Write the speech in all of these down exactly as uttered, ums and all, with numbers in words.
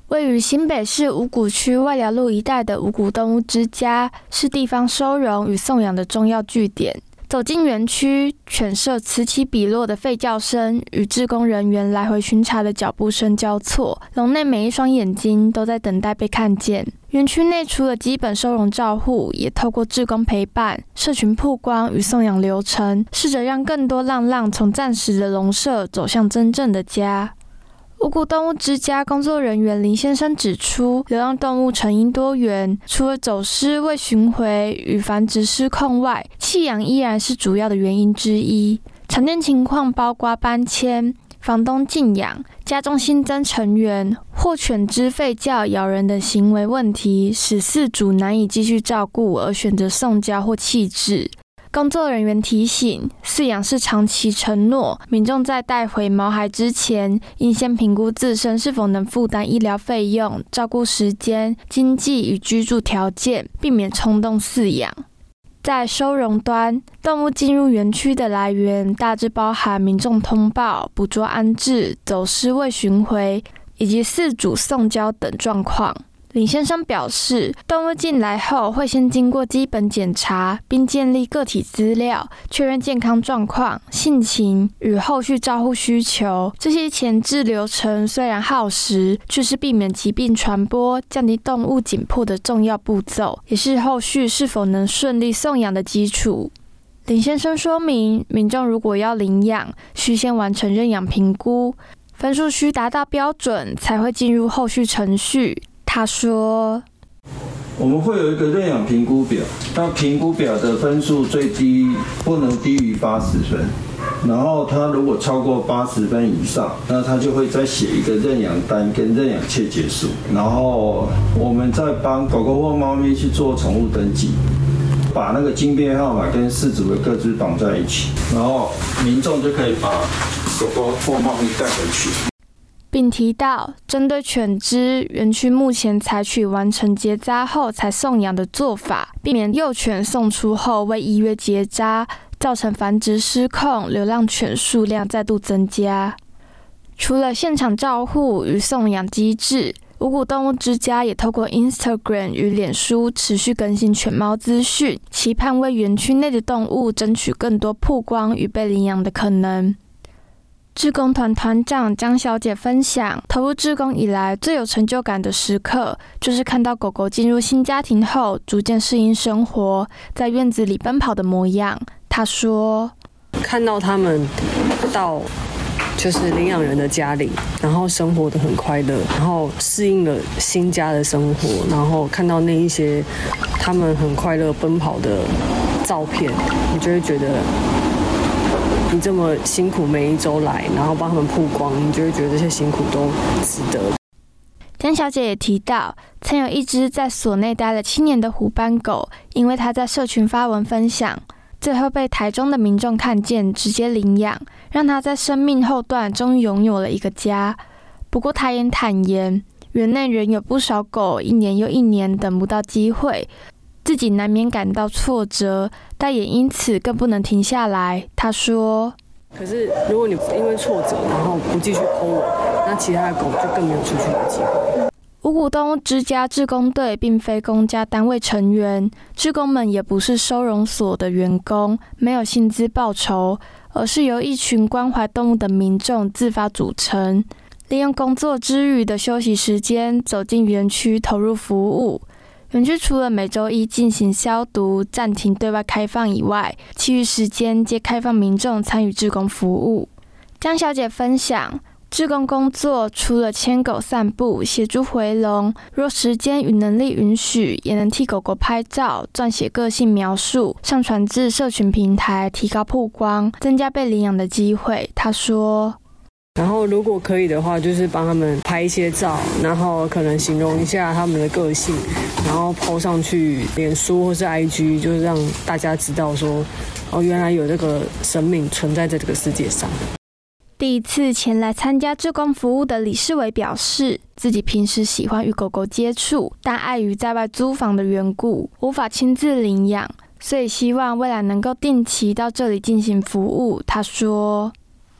位于新北市五股区外寮路一带的五股动物之家，是地方收容与送养的重要据点。走进园区，犬舍此起彼落的吠叫声与志工人员来回巡查的脚步声交错，笼内每一双眼睛都在等待被看见。园区内除了基本收容照护，也透过志工陪伴、社群曝光与送养流程，试着让更多浪浪从暂时的笼舍走向真正的家。五股动物之家工作人员林先生指出，流浪动物成因多元，除了走失、未寻回与繁殖失控外，弃养依然是主要的原因之一。常见情况包括搬迁、房东禁养、家中新增成员或犬只吠叫、咬人等行为问题，使饲主难以继续照顾而选择送交或弃置。工作人员提醒，饲养是长期承诺，民众在带回毛孩之前，应先评估自身是否能负担医疗费用、照顾时间、经济与居住条件，避免冲动饲养。在收容端，动物进入园区的来源大致包含民众通报、捕捉安置、走失未寻回，以及饲主送交等状况。林先生表示，动物进来后会先经过基本检查，并建立个体资料，确认健康状况、性情与后续照护需求。这些前置流程虽然耗时，却是避免疾病传播、降低动物紧迫的重要步骤，也是后续是否能顺利送养的基础。林先生说明，民众如果要领养，需先完成认养评估，分数需达到标准，才会进入后续程序。他说， 我们会有一个认养评估表，那评估表的分数最低不能低于八十分，然后他如果超过八十分以上，那他就会再写一个认养单跟认养切结书，然后我们再帮狗狗或猫咪去做宠物登记，把那个晶片号码跟饲主的个资绑在一起，然后民众就可以把狗狗或猫咪带回去。 并提到，针对犬只，园区目前采取完成结扎后才送养的做法，避免幼犬送出后未依约结扎，造成繁殖失控，流浪犬数量再度增加。除了现场照护与送养机制，五股动物之家也透过 Instagram 与脸书持续更新犬猫资讯，期盼为园区内的动物争取更多曝光与被领养的可能。志工团团长江小姐分享，投入志工以来最有成就感的时刻，就是看到狗狗进入新家庭后，逐渐适应生活，在院子里奔跑的模样。她说， 看到他们到就是领养人的家里，然后生活得很快乐，然后适应了新家的生活，然后看到那一些他们很快乐奔跑的照片，你就会觉得你这么辛苦每一周来，然后帮他们曝光，你就会觉得这些辛苦都值得。 江小姐也提到，曾有一只在所内待了七年的虎斑狗，因为她在社群发文分享，最后被台中的民众看见，直接领养，让她在生命后段终于拥有了一个家。不过她也坦言，园内仍有不少狗一年又一年等不到机会，自己难免感到挫折，但也因此更不能停下来。他说， 可是如果你因为挫折然后不继续 po 文，那其他的狗就更没有出去的机会。 五股动物之家志工队并非公家单位成员，志工们也不是收容所的员工，没有薪资报酬，而是由一群关怀动物的民众自发组成，利用工作之余的休息时间走进园区投入服务。园区除了每周一进行消毒、暂停对外开放以外，其余时间皆开放民众参与志工服务。江小姐分享，志工工作除了牵狗散步、协助回笼，若时间与能力允许，也能替狗狗拍照、撰写个性描述，上传至社群平台，提高曝光，增加被领养的机会。她说， 然后如果可以的话，就是帮他们拍一些照，然后可能形容一下他们的个性，然后 po 上去脸书或是 I G， 就是让大家知道说，哦，原来有这个生命存在在这个世界上。 第一次前来参加志工服务的李世伟表示，自己平时喜欢与狗狗接触，但碍于在外租房的缘故，无法亲自领养，所以希望未来能够定期到这里进行服务。他说，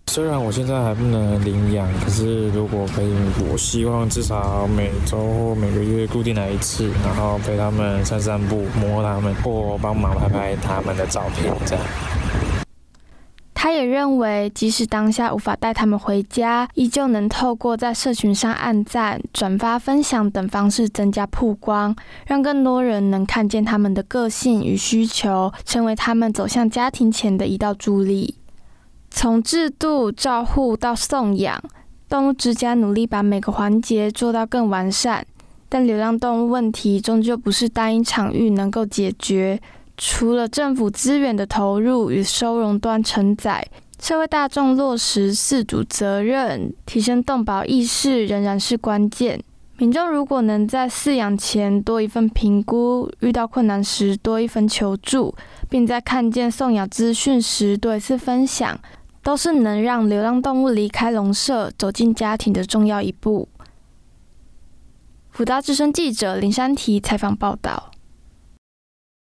虽然我现在还不能领养，可是如果可以，我希望至少每周或每个月固定来一次，然后陪他们散散步、摸他们，或帮忙拍拍他们的照片，这样。 他也认为，即使当下无法带他们回家，依旧能透过在社群上按赞、转发、分享等方式增加曝光，让更多人能看见他们的个性与需求，成为他们走向家庭前的一道助力。从制度、照护到送养，动物之家努力把每个环节做到更完善，但流浪动物问题终究不是单一场域能够解决。除了政府资源的投入与收容端承载，社会大众落实饲主责任，提升动保意识仍然是关键。民众如果能在饲养前多一份评估，遇到困难时多一份求助，并在看见送养资讯时多一次分享，都是能让流浪动物离开笼舍，走进家庭的重要一步。辅大之声记者林珊缇采访报道。